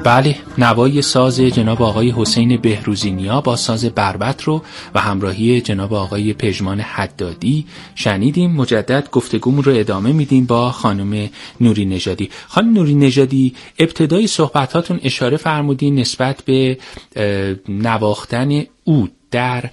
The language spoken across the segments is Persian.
بله، نوای ساز جناب آقای حسین بهروزی نیا با ساز بربط رو و همراهی جناب آقای پژمان حدادی شنیدیم. مجدد گفتگومون رو ادامه میدیم با خانم نوری نژادی. خانم نوری نژادی، ابتدای صحبتاتون اشاره فرمودین نسبت به نواختن عود در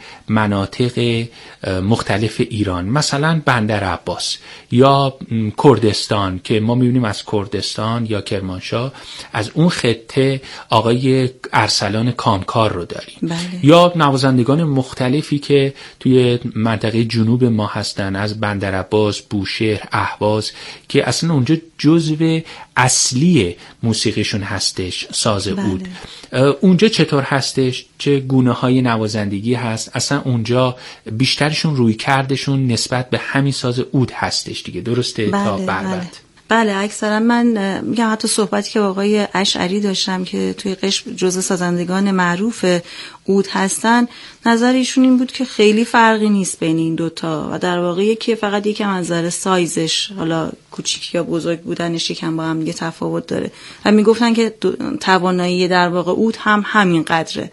مناطق مختلف ایران، مثلا بندر عباس یا کردستان که ما میبینیم از کردستان یا کرمانشاه، از اون خطه آقای ارسلان کامکار رو داریم. بله. یا نوازندگان مختلفی که توی منطقه جنوب ما هستن، از بندر عباس، بوشهر، اهواز، که اصلا اونجا جزو اصلی موسیقیشون هستش ساز عود. اونجا چطور هستش؟ چه گونه های نوازندگی هست؟ اصلا اونجا بیشترشون روی کردشون نسبت به همین ساز عود هستش دیگه، درسته؟ تا بربط. بله، اکثرا من میگم حتی صحبتی که با آقای اشعری داشتم که توی قشم جزء سازندگان معروف عود هستن، نظر ایشون این بود که خیلی فرقی نیست بین این دوتا و در واقع یکی فقط یکم از نظر سایزش، حالا کوچیک یا بزرگ بودنش یکم با هم دیگه تفاوت داره و میگفتن که توانایی در واقع عود هم همین قدره.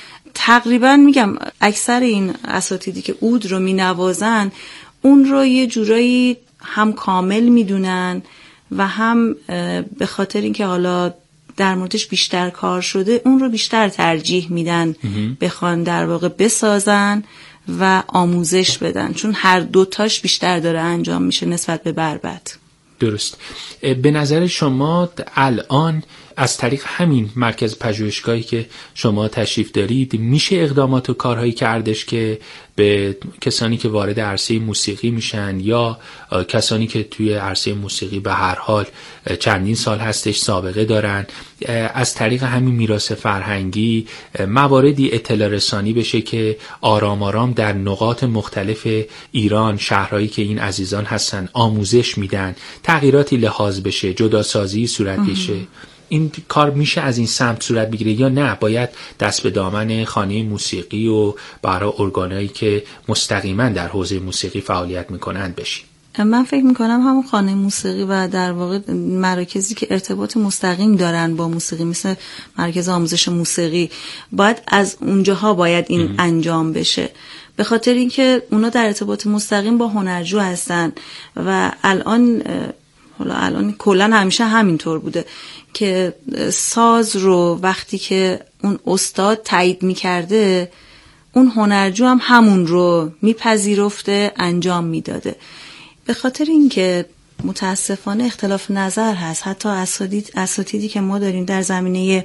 تقریبا میگم اکثر این اساتیدی که عود رو مینوازن اون رو یه جورایی هم کامل میدونن و هم به خاطر اینکه حالا در موردش بیشتر کار شده اون رو بیشتر ترجیح میدن بخوان در واقع بسازن و آموزش بدن، چون هر دوتاش بیشتر داره انجام میشه نسبت به بربط. درست. به نظر شما الان از طریق همین مرکز پژوهشگاهی که شما تشریف دارید میشه اقدامات و کارهایی کردش که به کسانی که وارد عرصه موسیقی میشن یا کسانی که توی عرصه موسیقی به هر حال چندین سال هستش سابقه دارن، از طریق همین میراث فرهنگی مواردی اطلاع رسانی بشه که آرام آرام در نقاط مختلف ایران، شهرهایی که این عزیزان هستن آموزش میدن، تغییراتی لحاظ بشه، جداسازی صورت بشه؟ این کار میشه از این سمت صورت بگیره یا نه باید دست به دامن خانه موسیقی و برای ارگانایی که مستقیما در حوزه موسیقی فعالیت میکنند بشیم؟ من فکر میکنم همون خانه موسیقی و در واقع مراکزی که ارتباط مستقیم دارن با موسیقی، مثل مرکز آموزش موسیقی، باید از اونجاها باید این انجام بشه، به خاطر اینکه اونا در ارتباط مستقیم با هنرجو هستن و الان کلا همیشه همینطور بوده که ساز رو وقتی که اون استاد تایید میکرده اون هنرجو هم همون رو میپذیرفته انجام میداده. به خاطر اینکه متاسفانه اختلاف نظر هست، حتی اساتیدی که ما داریم در زمینه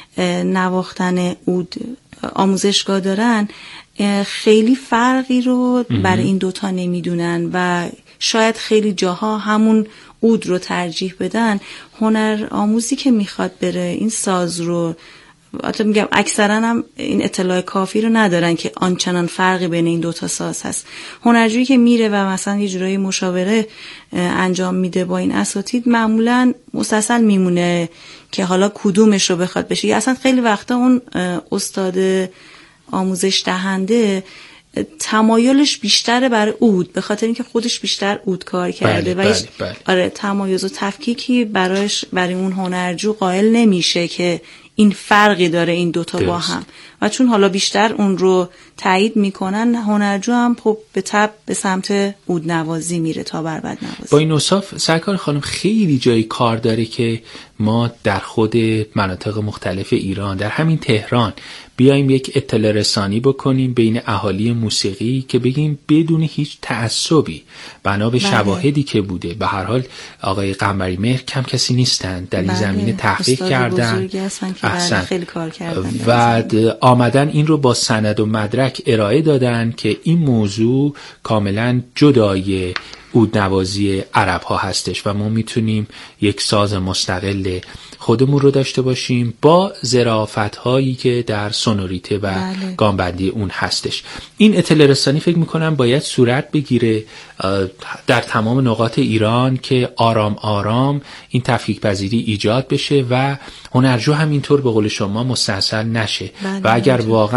نواختن عود آموزشگاه دارن خیلی فرقی رو برای این دوتا نمیدونن و شاید خیلی جاها همون عود رو ترجیح بدن. هنر آموزی که میخواد بره این ساز رو، حتی میگم اکثرا هم این اطلاع کافی رو ندارن که آنچنان فرقی بین این دوتا ساز هست. هنرجویی که میره و مثلا یه جورایی مشاوره انجام میده با این اساتید معمولا مسلسل میمونه که حالا کدومش رو بخواد بشه، یا اصلا خیلی وقتا اون استاد آموزش دهنده تمایلش بیشتره برای عود به خاطر اینکه خودش بیشتر عود کار کرده. بله. آره، تمایز و تفکیکی برای اون هنرجو قائل نمیشه که این فرقی داره این دوتا با هم، و چون حالا بیشتر اون رو تایید میکنن هنرجو هم خب به تبع به سمت عود نوازی میره تا بربط نوازی. با این اوصاف سرکار خانم خیلی جای کار داره که ما در خود مناطق مختلف ایران، در همین تهران، بیایم یک اطلاع رسانی بکنیم بین اهالی موسیقی که بگیم بدون هیچ تعصبی بنا به شواهدی که بوده، به هر حال آقای قنبری مهر کم کسی نیستن در این زمینه تحقیق کردن، خیلی کار کردن و آمدن این رو با سند و مدرک ارائه دادن که این موضوع کاملا جدای عود نوازی عرب ها هستش و ما میتونیم یک ساز مستقل خودمون رو داشته باشیم با ظرافت هایی که در سونوریته و گامبندی اون هستش. این اطلاع رسانی فکر میکنم باید صورت بگیره در تمام نقاط ایران که آرام آرام این تفکیک پذیری ایجاد بشه و هنرجو هم اینطور به قول شما مستحصل نشه و اگر واقعا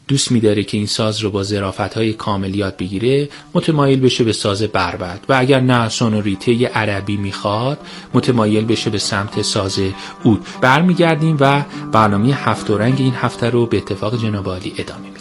دوست می‌داره که این ساز رو با ظرافت‌های کامل یاد بگیره، متمایل بشه به ساز بربط، و اگر نه سونوریته عربی میخواد متمایل بشه به سمت ساز عود. برمیگردیم و برنامه هفت رنگ این هفته رو به اتفاق جناب عالی ادامه میدیم.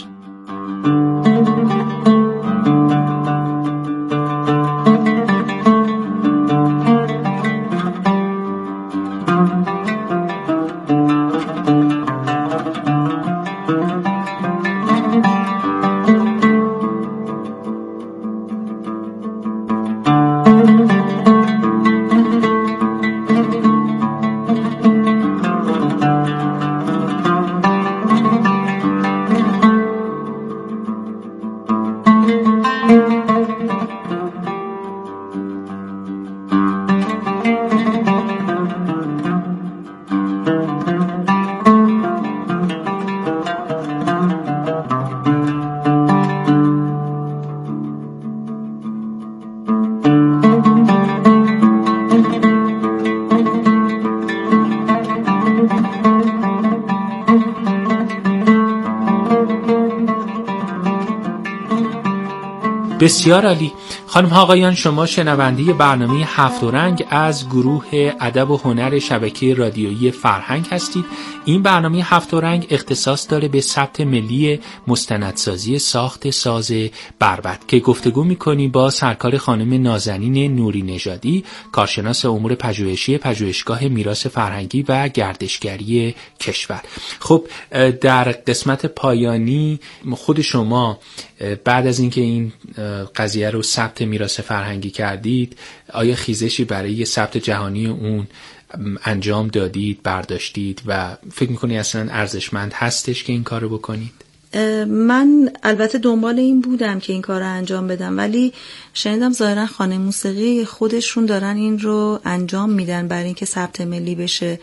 بسیار عالی. خانم ها آقایان، شما شنونده برنامه هفت رنگ از گروه ادب و هنر شبکه رادیویی فرهنگ هستید. این برنامه هفت رنگ اختصاص داره به ثبت ملی مستندسازی ساخت ساز بربط که گفتگو می‌کنیم با سرکار خانم نازنین نوری نژادی، کارشناس امور پژوهشی پژوهشگاه میراث فرهنگی و گردشگری کشور. خب در قسمت پایانی خود شما بعد از اینکه این قضیه رو ثبت میراث فرهنگی کردید، آیا خیزشی برای ثبت جهانی اون انجام دادید، برداشتید و فکر میکنی اصلا ارزشمند هستش که این کار رو بکنید؟ من البته دنبال این بودم که این کار رو انجام بدم، ولی شنیدم ظاهرا خانه موسیقی خودشون دارن این رو انجام میدن برای اینکه ثبت ملی بشه،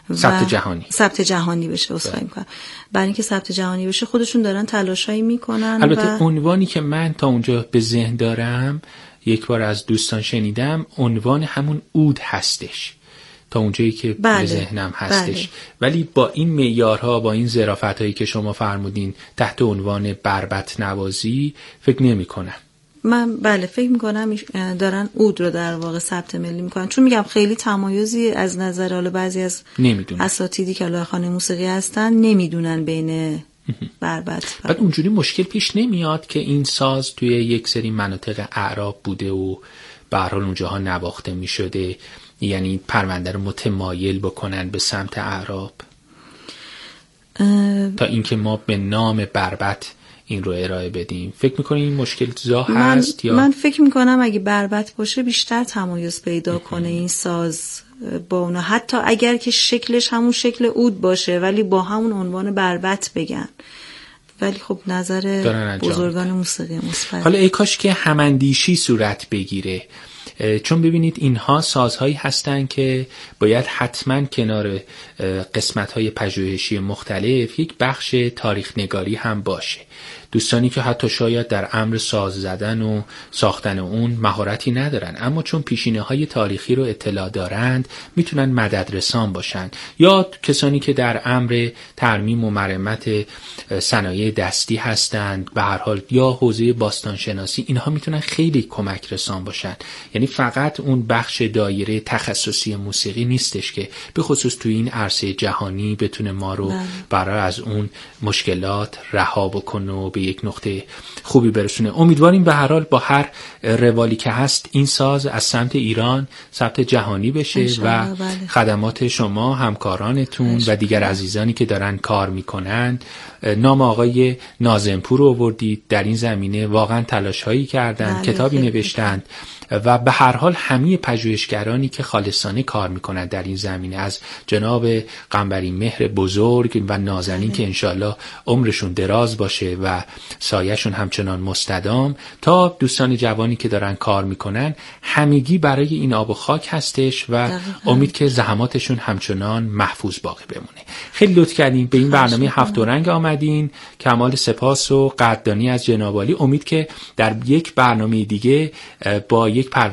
ثبت جهانی بشه. اصلا میکنم برای اینکه ثبت جهانی بشه خودشون دارن تلاشایی میکنن. البته عنوانی که من تا اونجا به ذهن دارم، یک بار از دوستان شنیدم، عنوان همون عود هستش تا اونجایی که به ذهنم هستش. ولی با این معیارها، با این ظرافتایی که شما فرمودین تحت عنوان بربط نوازی فکر نمی‌کنم. من فکر میکنم دارن عود رو در واقع ثبت ملی میکنن، چون میگم خیلی تمایزی از نظر حالا بعضی از اساتیدی که حالا خانه موسیقی هستن نمیدونن بین بربط. بعد اونجوری مشکل پیش نمیاد که این ساز توی یک سری مناطق اعراب بوده و به هر حال اونجاها نواخته میشده، یعنی پرونده رو متمایل بکنن به سمت اعراب تا اینکه ما به نام بربط این رو ارائه بدیم؟ فکر میکنی این مشکل هست؟ من فکر میکنم اگه بربط باشه بیشتر تمایز پیدا کنه این ساز با اونا، حتی اگر که شکلش همون شکل عود باشه ولی با همون عنوان بربط بگن. ولی خب نظر بزرگان موسیقی مثبت. حالا ای کاش که هماندیشی صورت بگیره، چون ببینید اینها سازهایی هستن که باید حتما کنار قسمت‌های پژوهشی مختلف یک بخش تاریخ نگاری هم باشه. دوستانی که حتی شاید در امر ساز زدن و ساختن اون مهارتی ندارن، اما چون پیشینه‌های تاریخی رو اطلاع دارند میتونن مددرسان باشن، یا کسانی که در امر ترمیم و مرمت صنایع دستی هستند به هر حال، یا حوزه باستانشناسی، اینها میتونن خیلی کمک رسان باشن. یعنی فقط اون بخش دایره تخصصی موسیقی نیستش که به خصوص توی این عرصه جهانی بتونه ما رو برای از اون مشکلات رها بکنه و به یک نقطه خوبی برسونه. امیدواریم به هر حال با هر روالی که هست این ساز از سمت ایران ثبت جهانی بشه و خدمات شما، همکارانتون و دیگر عزیزانی که دارن کار میکنن، نام آقای ناظمپور رو آوردید در این زمینه، واقعا تلاش‌هایی کردن، کتابی نوشتند و به هر حال همه پژوهشگرانی که خالصانه کار میکنند در این زمینه، از جناب قنبری مهر بزرگ و نازنین که انشالله عمرشون دراز باشه و سایه‌شون همچنان مستدام، تا دوستان جوانی که دارن کار میکنن، همگی برای این آب و خاک هستش و امید که زحماتشون همچنان محفوظ باقی بمونه. خیلی لطف کردین به این برنامه هفت رنگ آمدین. کمال سپاس و قدردانی از جناب عالی. امید که در یک برنامه دیگه با یک پرونده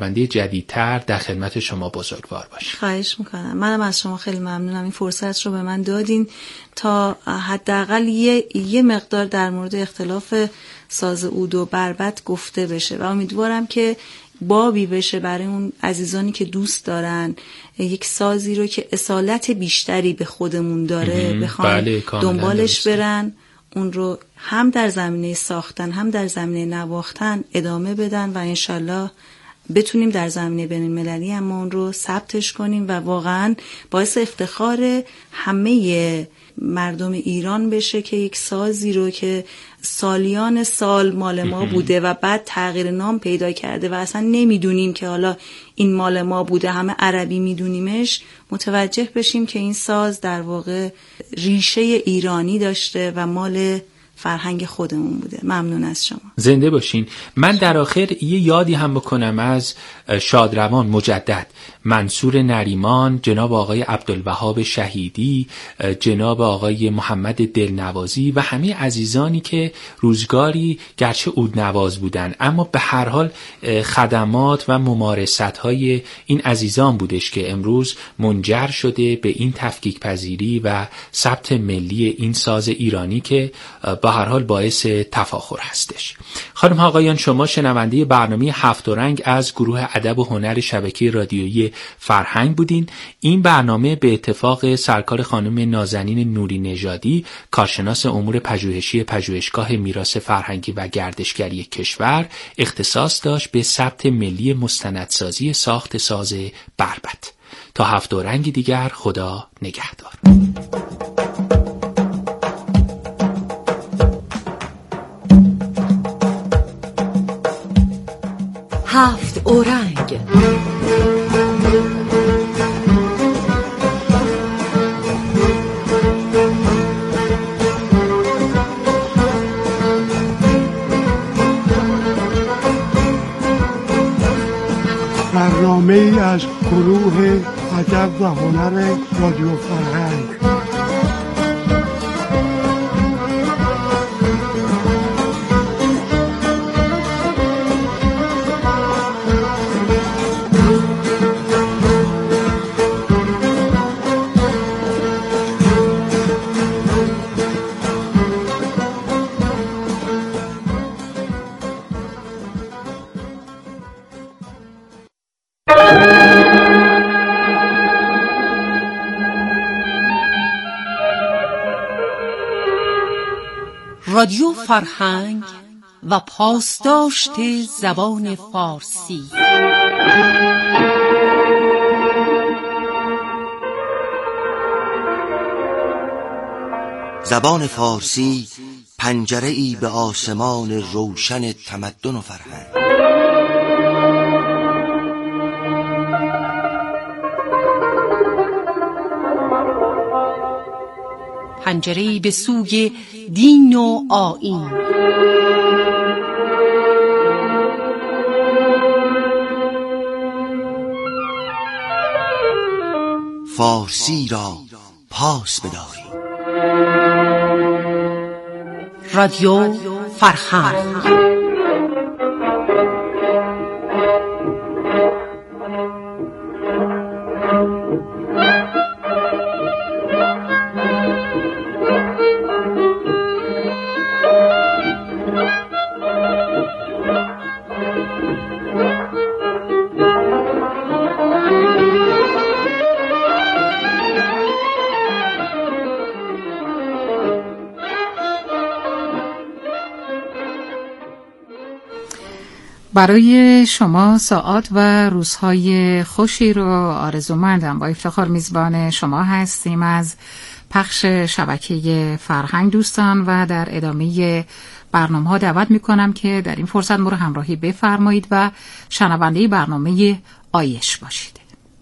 شنونده جدیدتر در خدمت شما بزرگوار باشیم. خواهش میکنم. منم از شما خیلی ممنونم این فرصت رو به من دادین تا حداقل یه مقدار در مورد اختلاف ساز عود و بربط گفته بشه و امیدوارم که بابی بشه برای اون عزیزانی که دوست دارن یک سازی رو که اصالت بیشتری به خودمون داره بخوان دنبالش برن، اون رو هم در زمینه ساختن هم در زمینه نواختن ادامه بدن و انشالله بتونیم در زمینه بین المللی هم اون رو ثبتش کنیم و واقعا باعث افتخار همه مردم ایران بشه که یک سازی رو که سالیان سال مال ما بوده و بعد تغییر نام پیدا کرده و اصلا نمیدونیم که حالا این مال ما بوده، همه عربی میدونیمش، متوجه بشیم که این ساز در واقع ریشه ایرانی داشته و مال فرهنگ خودمون بوده. ممنون از شما. زنده باشین. من در آخر یه یادی هم بکنم از شادروان مجدد، منصور نریمان، جناب آقای عبدالوهاب شهیدی، جناب آقای محمد دلنوازی و همه عزیزانی که روزگاری گرچه عودنواز بودن اما به هر حال خدمات و ممارست‌های این عزیزان بودش که امروز منجر شده به این تفکیک پذیری و ثبت ملی این ساز ایرانی که به هر حال باعث تفاخر هستش. خانم ها آقایان، شما شنونده برنامه هفت رنگ از گروه ادب و هنر شبکه رادیویی فرهنگ بودین. این برنامه به اتفاق سرکار خانم نازنین نوری نژادی، کارشناس امور پژوهشی پژوهشگاه میراث فرهنگی و گردشگری کشور، اختصاص داشت به ثبت ملی مستندسازی ساخت ساز بربط. تا هفت رنگ دیگر، خدا نگهدار. هفت اورنگ. برنامه ای از گروه ادب و هنر رادیو فرهنگ. رادیو فرهنگ و پاسداشت زبان فارسی. زبان فارسی پنجره‌ای به آسمان روشن تمدن و فرهنگ. پنجره‌ای به سوی دین و آیین. فارسی را پاس بداریم. رادیو فرهنگ. برای شما ساعات و روزهای خوشی رو آرزومندم. با افتخار میزبان شما هستیم از پخش شبکه فرهنگ دوستان و در ادامه برنامه‌ها دعوت میکنم که در این فرصت ما رو همراهی بفرمایید و شنونده برنامه آیش باشید.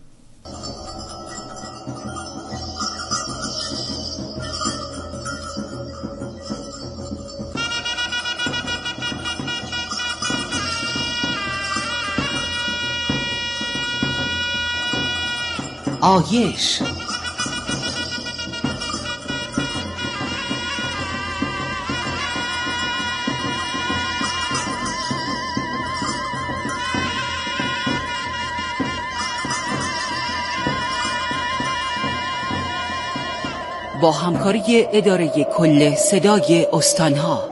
آیش. با همکاری اداره کل صدای استانها.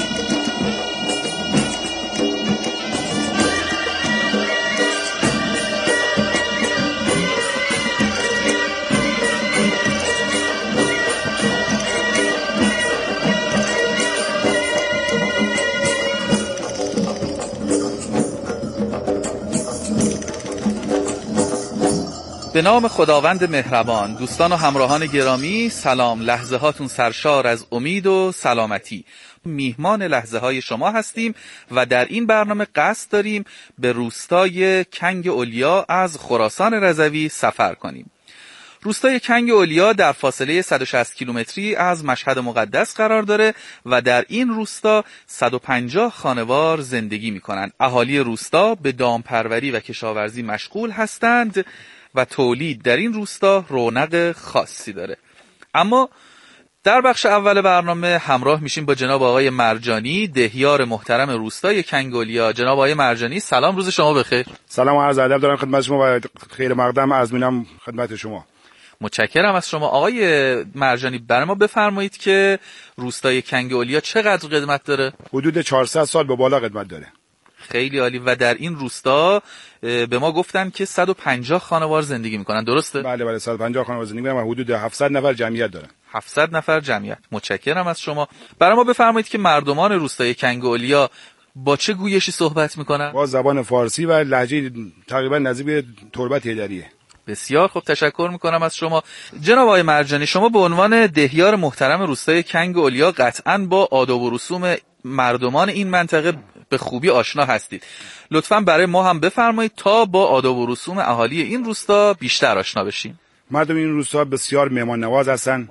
به نام خداوند مهربان. دوستان و همراهان گرامی سلام. لحظه هاتون سرشار از امید و سلامتی. میهمان لحظه های شما هستیم و در این برنامه قصد داریم به روستای کنگ اولیا از خراسان رضوی سفر کنیم. روستای کنگ اولیا در فاصله 160 کیلومتری از مشهد مقدس قرار داره و در این روستا 150 خانوار زندگی میکنند. اهالی روستا به دامپروری و کشاورزی مشغول هستند و تولید در این روستا رونق خاصی داره. اما در بخش اول برنامه همراه میشیم با جناب آقای مرجانی، دهیار محترم روستای کنگ اولیا. جناب آقای مرجانی سلام، روز شما بخیر. سلام و عرض ادب دارم خدمت شما و خیر مقدم عرض می‌کنم خدمت شما. متشکرم از شما. آقای مرجانی برای ما بفرمایید که روستای کنگ اولیا چقدر قدمت داره؟ حدود 400 سال به بالا قدمت داره. خیلی عالی. و در این روستا به ما گفتن که 150 خانوار زندگی میکنن، درسته؟ بله 150 خانوار زندگی میکنن و حدود 700 نفر جمعیت دارن. 700 نفر جمعیت. متشکرم از شما. برای ما بفرمایید که مردمان روستای کنگ اولیا با چه گویشی صحبت میکنن؟ با زبان فارسی و لهجه تقریبا نزدیک به تربت هیدریه. بسیار خوب، تشکر میکنم از شما. جناب آقای مرجانی، شما به عنوان دهیار محترم روستای کنگ اولیا قطعاً با آداب و رسوم مردمان این منطقه به خوبی آشنا هستید. لطفاً برای ما هم بفرمایید تا با آداب و رسوم اهالی این روستا بیشتر آشنا بشیم. مردم این روستا بسیار مهمان نواز هستن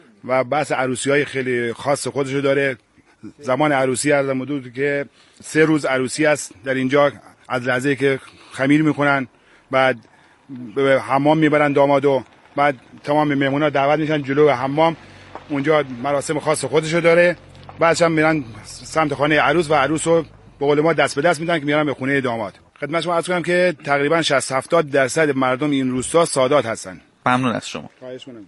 و بحث عروسی‌های خیلی خاص خودشو داره. زمان عروسی از مدود که 3 روز عروسی است در اینجا، از لحظه که خمیر میکنن بعد به حمام میبرن دامادو، بعد تمام مهمونا دعوت میشن جلو حمام، اونجا مراسم خاص خودشو داره. بعدش هم میرن سمت خانه عروس و عروسو به قول ما دست به دست میدن که میارن به خونه داماد. خدمت شما عرض کنم که تقریبا 60-70% مردم این روستا سادات هستن. ممنون از شما. خواهش می‌کنم.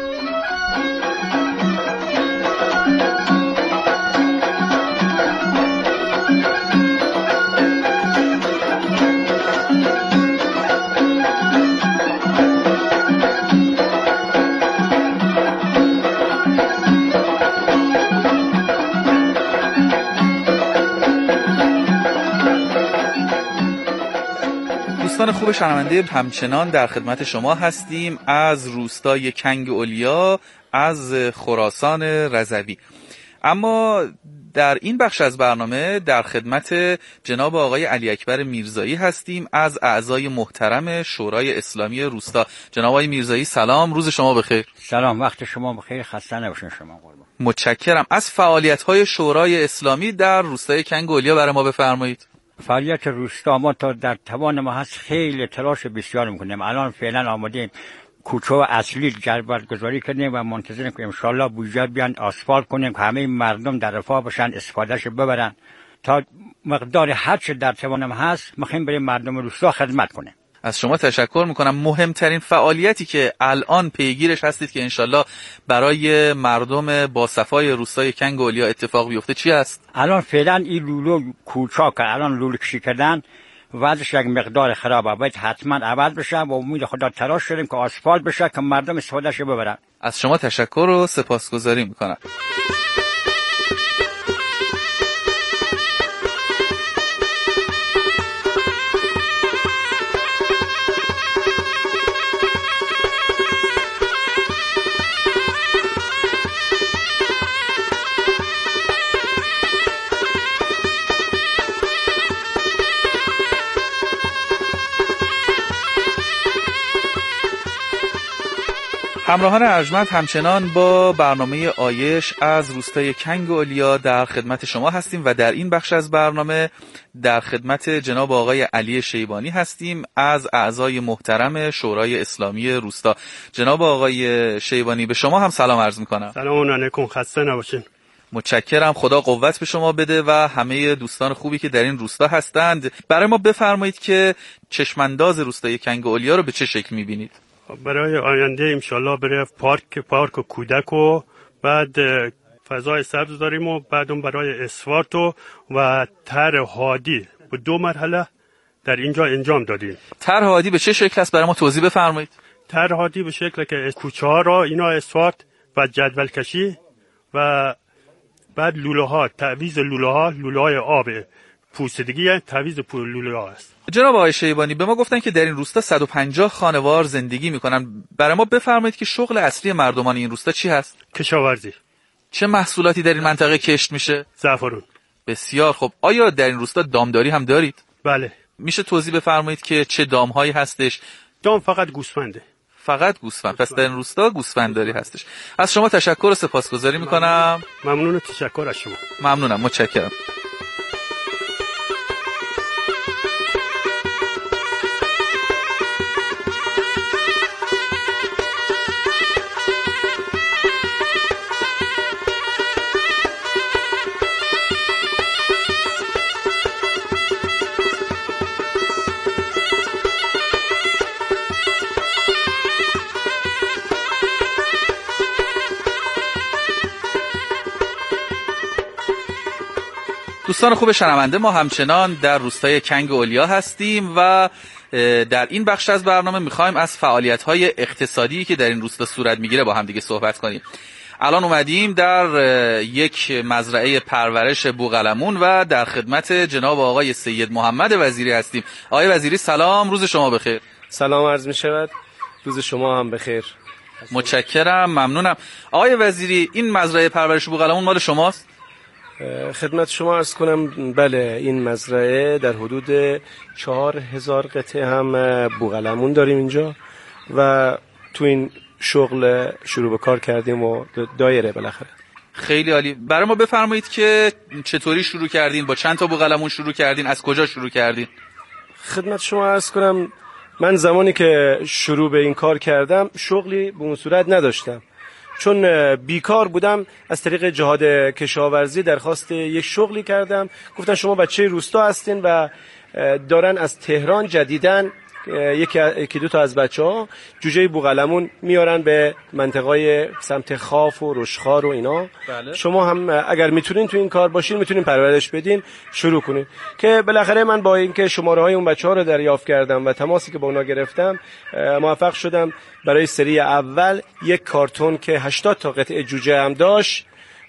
دوستان خوب شنونده، همچنان در خدمت شما هستیم از روستای کنگ اولیا از خراسان رضوی. اما در این بخش از برنامه در خدمت جناب آقای علی اکبر میرزایی هستیم از اعضای محترم شورای اسلامی روستا. جناب آقای میرزایی سلام، روز شما بخیر. سلام، وقت شما بخیر، خسته نباشین شما. قربان. متشکرم. از فعالیت‌های شورای اسلامی در روستای کنگ اولیا برای ما بفرمایید. فعالیت روستا ما تا در توان ما هست خیلی تلاش بسیار میکنیم. الان فعلا آمادیم کوچه اصلی برگزاری کردیم و منتظریم که انشالله بودجه بیان آسفالت کنیم که همه مردم در رفاه باشن، استفادهش ببرن. تا مقدار هر چه در توان ما هست میخوایم بریم مردم روستا خدمت کنیم. از شما تشکر میکنم. مهمترین فعالیتی که الان پیگیرش هستید که انشالله برای مردم با صفای روستای کنگ اولیا اتفاق بیفته چی هست؟ الان فعلا این لولو کوچاک الان لولو کشی کردن، وضعش یک مقدار خرابه، باید حتما عوض بشه و امید خدا تلاش کردیم که آسفالت بشه که مردم استفادهش ببرن. از شما تشکر و سپاسگزاری میکنم. همراهان ارجمند، همچنان با برنامه آیش از روستای کنگ اولیا در خدمت شما هستیم و در این بخش از برنامه در خدمت جناب آقای علی شیبانی هستیم از اعضای محترم شورای اسلامی روستا. جناب آقای شیبانی، به شما هم سلام عرض میکنم. سلام علیکم، خسته نباشین. متشکرم، خدا قوت به شما بده و همه دوستان خوبی که در این روستا هستند. برای ما بفرمایید که چشمانداز روستای کنگ اولیا رو به چه شکل میبینید؟ برای آینده انشالله برای پارک و کودک و بعد فضای سبز داریم و بعد اون برای اسفارت و طرح هادی به 2 مرحله در اینجا انجام دادیم. طرح هادی به چه شکل است؟ برای ما توضیح بفرمایید. طرح هادی به شکل که کوچه ها را اینا اسفارت و جدول کشی و بعد لوله ها، تعویض لوله های آب پوسیدگی، تعویض لوله ها است. جناب آقای شیبانی به ما گفتن که در این روستا 150 خانوار زندگی میکنن. برای ما بفرمایید که شغل اصلی مردمان این روستا چی هست؟ کشاورزی. چه محصولاتی در این منطقه کشت میشه؟ زعفران. بسیار خوب. آیا در این روستا دامداری هم دارید؟ بله. میشه توضیح بفرمایید که چه دامهایی هستش؟ دام فقط گوسفنده. فقط گوسفند. پس در این روستا گوسفندداری هستش. از شما تشکر و سپاسگزاری میکنم. ممنون و تشکر از شما. ممنونم، متشکرم. دوستان خوب شنونده، ما همچنان در روستای کنگ اولیا هستیم و در این بخش از برنامه میخوایم از فعالیت‌های اقتصادی که در این روستا صورت میگیره با هم دیگه صحبت کنیم. الان اومدیم در یک مزرعه پرورش بوقلمون و در خدمت جناب آقای سید محمد وزیری هستیم. آقای وزیری سلام، روز شما بخیر. سلام عرض میشود، روز شما هم بخیر. متشکرم، ممنونم. آقای وزیری این مزرعه پرورش بوقلمون مال شماست؟ خدمت شما عرض کنم بله، این مزرعه در حدود 4000 قطعه هم بوقلمون داریم اینجا و تو این شغل شروع به کار کردیم و دایره بالاخره. خیلی عالی. برای ما بفرمایید که چطوری شروع کردین، با چند تا بوقلمون شروع کردین، از کجا شروع کردین؟ خدمت شما عرض کنم من زمانی که شروع به این کار کردم شغلی به اون صورت نداشتم، چون بیکار بودم. از طریق جهاد کشاورزی درخواست یک شغلی کردم. گفتن شما بچه روستا هستین و دارن از تهران جدیدن یکی دو تا از بچه‌ها جوجه بوقلمون میارن به منطقه سمت خاف و رشخار و اینا. بله. شما هم اگر میتونین تو این کار باشین میتونین پرورش بدین، شروع کنین. که بالاخره من با اینکه شماره‌های اون بچه‌ها رو دریافت کردم و تماسی که با اونا گرفتم موفق شدم برای سری اول یک کارتون که 80 تا قطعه جوجه هم داشت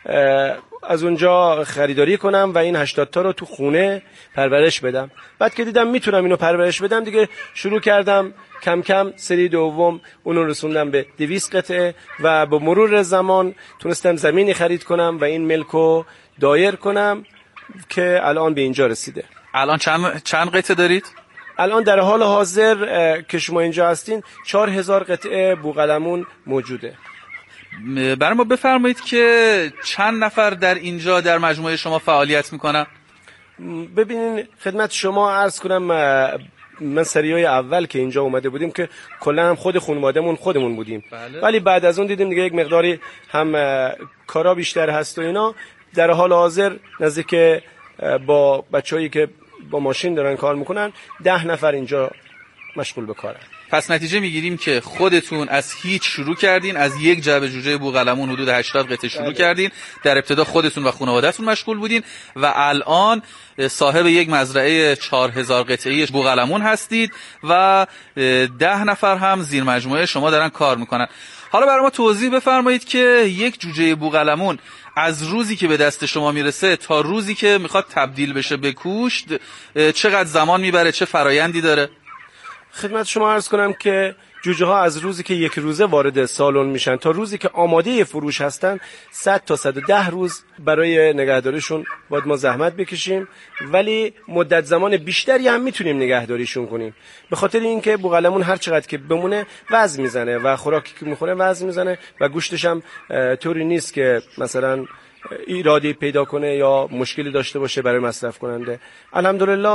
از اونجا خریداری کنم و این 80 تا رو تو خونه پرورش بدم. بعد که دیدم میتونم اینو پرورش بدم دیگه شروع کردم کم کم سری دوم اونو رسوندم به 200 قطعه و با مرور زمان تونستم زمینی خرید کنم و این ملکو دایر کنم که الان به اینجا رسیده. الان چند قطعه دارید؟ الان در حال حاضر که شما اینجا هستین 4000 قطعه بوقلمون موجوده. برای ما بفرمایید که چند نفر در اینجا در مجموعه شما فعالیت میکنن؟ ببینین خدمت شما عرض کنم من سریای اول که اینجا اومده بودیم که کلا هم خود خانواده‌مون خودمون بودیم. بله. ولی بعد از اون دیدیم دیگه یک مقداری هم کارا بیشتر هست و اینا. در حال حاضر نزدیک با بچه‌هایی که با ماشین دارن کار میکنن 10 نفر اینجا مشغول به کارن. پس نتیجه میگیریم که خودتون از هیچ شروع کردین، از یک جعبه جوجه بوقلمون حدود 80 قطعه شروع کردین. در ابتدا خودتون و خانواده‌تون مشغول بودین و الان صاحب یک مزرعه 4000 قطعه‌ای بوقلمون هستید و 10 نفر هم زیر مجموعه شما دارن کار میکنن. حالا برای ما توضیح بفرمایید که یک جوجه بوقلمون از روزی که به دست شما میرسه تا روزی که میخواد تبدیل بشه به گوشت چقدر زمان میبره، چه فرایندی داره؟ خدمت شما عرض کنم که جوجه ها از روزی که یک روزه وارد سالن میشن تا روزی که آماده فروش هستن 100 تا 110 روز برای نگهداریشون باید ما زحمت بکشیم، ولی مدت زمان بیشتری هم میتونیم نگهداریشون کنیم، به خاطر اینکه بوقلمون هر چقدر که بمونه وزن میزنه و خوراکی که میخوره وزن میزنه و گوشتش هم طوری نیست که مثلا ایرادی پیدا کنه یا مشکلی داشته باشه برای مصرف کننده. الحمدلله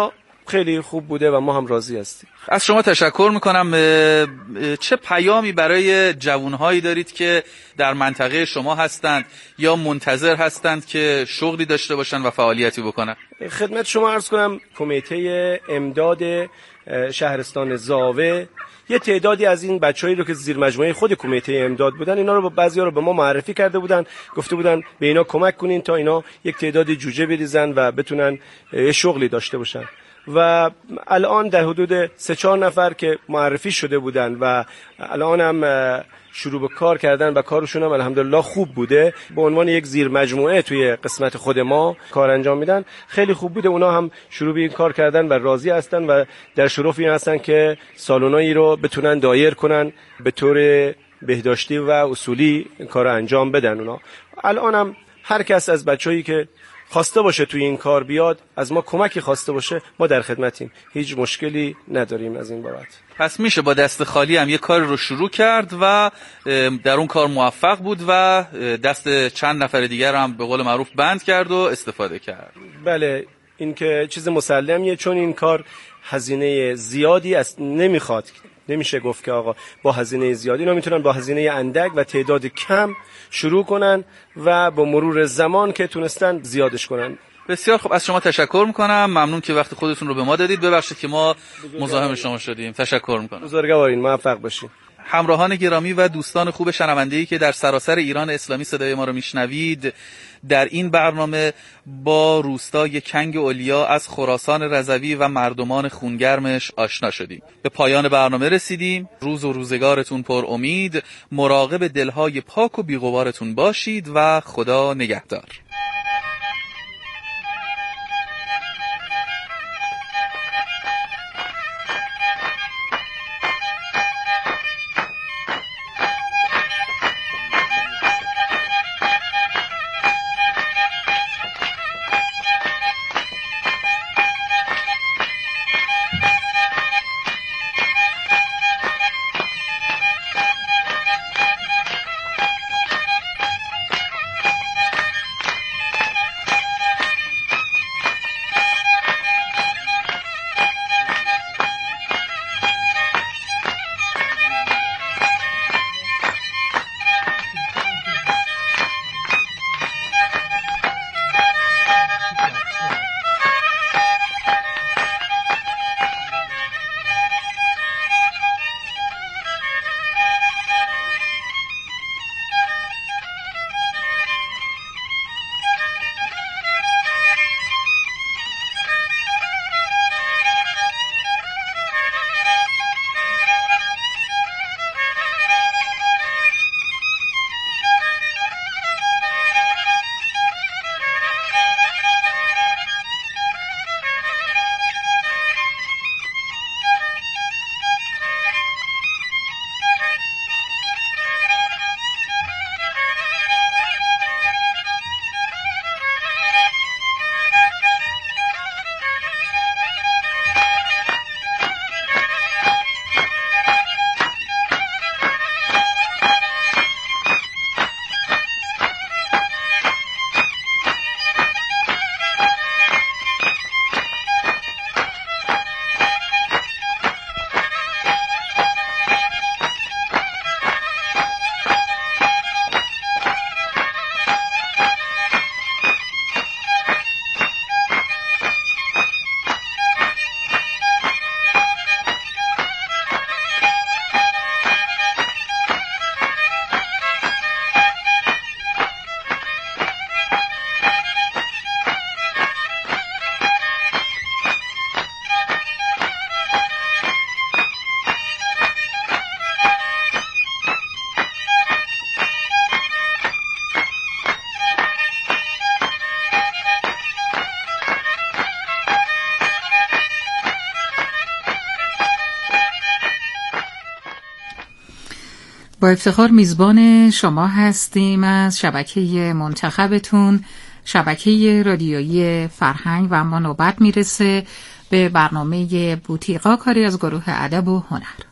خیلی خوب بوده و ما هم راضی هستیم. از شما تشکر میکنم. چه پیامی برای جوانهایی دارید که در منطقه شما هستند یا منتظر هستند که شغلی داشته باشند و فعالیتی بکنن؟ خدمت شما عرض کنم کمیته امداد شهرستان زاوه یه تعدادی از این بچه‌ای رو که زیر مجموعه خود کمیته امداد بودن، اینا رو بعضیا رو به ما معرفی کرده بودن، گفته بودن به اینا کمک کنین تا اینا یک تعداد جوجه بریزن و بتونن یه شغلی داشته باشن. و الان در حدود 3-4 نفر که معرفی شده بودن و الان هم شروع به کار کردن و کارشون هم الحمدلله خوب بوده، به عنوان یک زیر مجموعه توی قسمت خود ما کار انجام میدن. خیلی خوب بوده، اونا هم شروع به این کار کردن و راضی هستن و در شرف این هستن که سالنایی رو بتونن دایر کنن به طور بهداشتی و اصولی کار انجام بدن. اونا الان هم هر کس از بچه‌ای که خواسته باشه توی این کار بیاد، از ما کمکی خواسته باشه، ما در خدمتیم، هیچ مشکلی نداریم از این بابت. پس میشه با دست خالی هم یه کار رو شروع کرد و در اون کار موفق بود و دست چند نفر دیگر هم به قول معروف بند کرد و استفاده کرد. بله، این که چیز مسلمیه، چون این کار هزینه زیادی نمیخواد. نمیشه گفت که آقا با هزینه زیادی، اینا میتونن با هزینه اندک و تعداد کم شروع کنن و با مرور زمان که تونستن زیادش کنن. بسیار خب، از شما تشکر میکنم. ممنون که وقت خودتون رو به ما دادید. ببخشید که ما مزاحم شما شدیم. تشکر میکنم. بزرگوارین، موفق باشین. همراهان گرامی و دوستان خوب شنونده‌ای که در سراسر ایران اسلامی صدای ما رو میشنوید، در این برنامه با روستای کنگ اولیا از خراسان رضوی و مردمان خونگرمش آشنا شدیم. به پایان برنامه رسیدیم. روز و روزگارتون پر امید، مراقب دلهای پاک و بی‌غبارتون باشید و خدا نگهدار. با افتخار میزبان شما هستیم از شبکه منتخبتون، شبکه رادیویی فرهنگ، و اما نوبت میرسه به برنامه بوتیقا، کاری از گروه ادب و هنر.